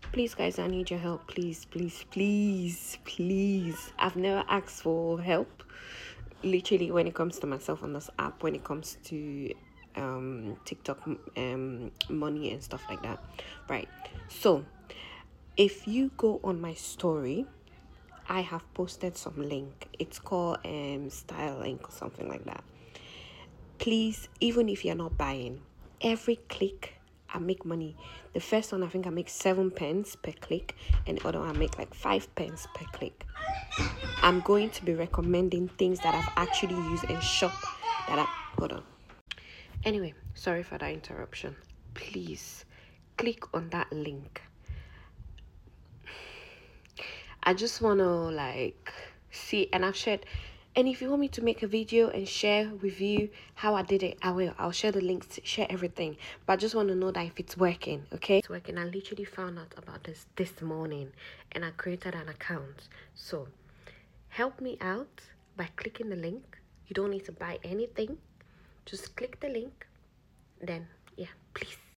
Please, guys, I need your help. Please, please, please, please. I've never asked for help. Literally, when it comes to myself on this app, when it comes to TikTok money and stuff like that. Right. So, if you go on my story, I have posted some link. It's called Style Link or something like that. Please, even if you're not buying, every click I make money. The first one I think I make 7 pence per click, and the other one I make like 5 pence per click. I'm going to be recommending things that I've actually used and shop that I hold on. Anyway, sorry for that interruption. Please click on that link. I just want to see, and I've shared. And if you want me to make a video and share with you how I did it, I will. I'll share the links, share everything. But I just want to know that if it's working, okay? It's working. I literally found out about this morning, and I created an account. So help me out by clicking the link. You don't need to buy anything. Just click the link. Then, yeah, please.